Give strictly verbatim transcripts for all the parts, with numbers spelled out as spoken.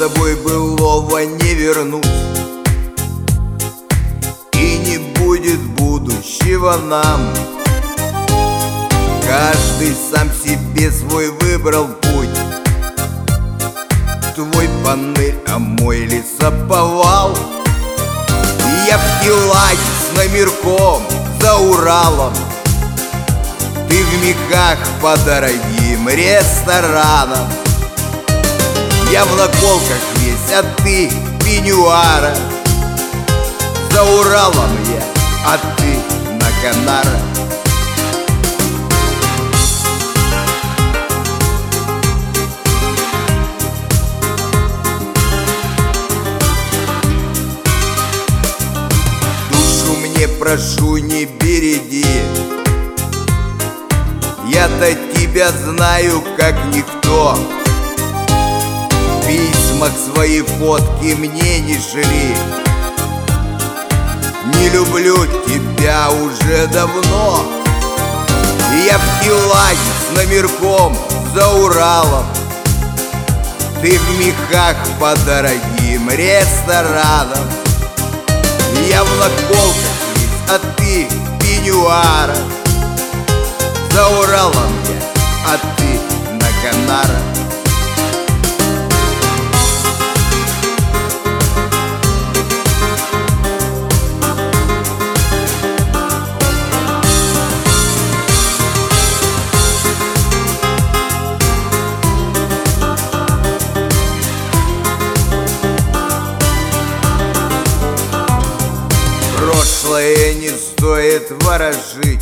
тобой былого не вернуть, и не будет будущего нам. Каждый сам себе свой выбрал путь. Твой панель, а мой лесоповал. Я в Килаге с номерком за Уралом, ты в мехах по дорогим ресторанам. Я в наколках весь, а ты в пеньюарах. За Уралом я, а ты на Канарах. Душу мне, прошу, не береги, я-то тебя знаю как никто. В письмах свои фотки мне не шли. Не люблю тебя уже давно. Я в Килаге с номерком за Уралом, ты в мехах по дорогим ресторанам. Я в наколках весь, а ты в пеньюарах. За Уралом я, а ты на Канарах. Прошлое не стоит ворожить,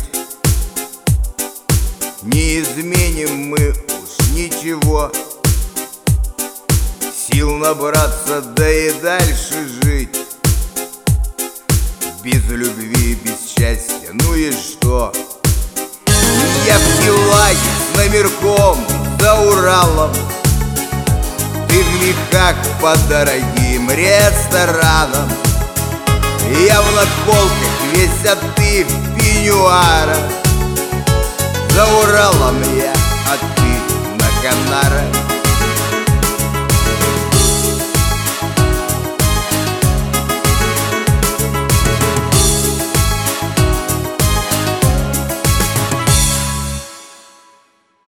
не изменим мы уж ничего. Сил набраться, да и дальше жить. Без любви, без счастья, ну и что? Я в Килаге с номерком за Уралом, ты в мехах по дорогим ресторанам. Я в наколках весь, а ты в пеньюарах. За Уралом я, а ты на Канарах.